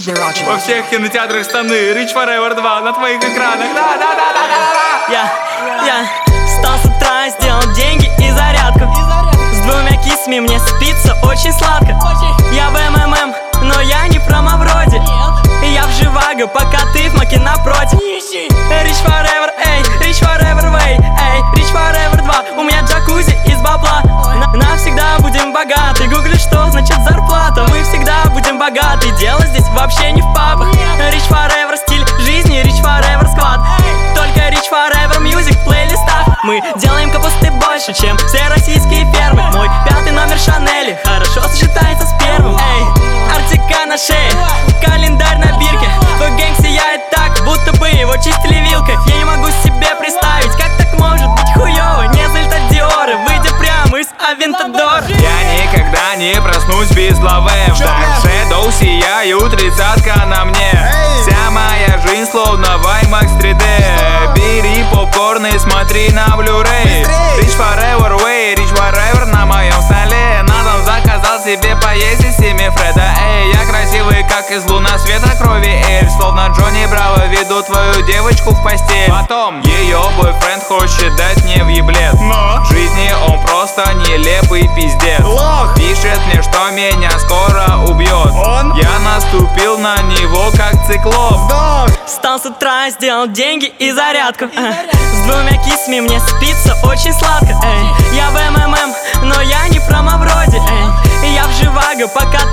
Во всех кинотеатрах страны Rich Forever 2 на твоих экранах. Я встал с утра, сделал деньги и зарядку. С двумя кисми мне спится очень сладко. Я в МММ, но я не промо вроде. Я в Живаго, пока ты в Маке напротив. Rich Forever, эй, Rich Forever way, эй, Rich Forever 2. У меня джакузи из бабла. Навсегда будем богаты. Гугли, что значит зарплата. Мы всегда будем богаты. Дело здесь вообще не в папах. Rich Forever стиль жизни, Rich Forever склад. Только Rich Forever Music в плейлистах. Мы делаем капусты больше, чем все российские фермы. Мой пятый номер Шанели хорошо сочетается с первым. Эй, Артика на шее, календарь на бирке. Твой гэнг сияет так, будто бы его чистили вилкой. Я не могу себе представить, как так может быть хуёво. Не залетать Диоры, выйдя прямо из Авентадора. Я никогда не проснусь без лавы. В Dark Shadow сияют 30-ка на мне. Вся моя жизнь словно в IMAX 3D. Бери попкорн и смотри на Blu-ray. Rich Forever way, Rich Forever на моем столе. На дом заказал себе поесть из семи Фреда. Эй, я красивый, как из лунасвета крови эльф. Словно Джонни Браво веду твою девочку в постель. Потом ее бойфренд хочет дать мне в еблет. Но в жизни он просто нелепый пиздец. Лох. Пишет мне, что меня скоро убьет. Я наступил на него как циклоп. Встал с утра, сделал деньги и зарядку. С двумя кисми мне спится очень сладко. Я в МММ, но я не промо вроде. Я в Живаго, пока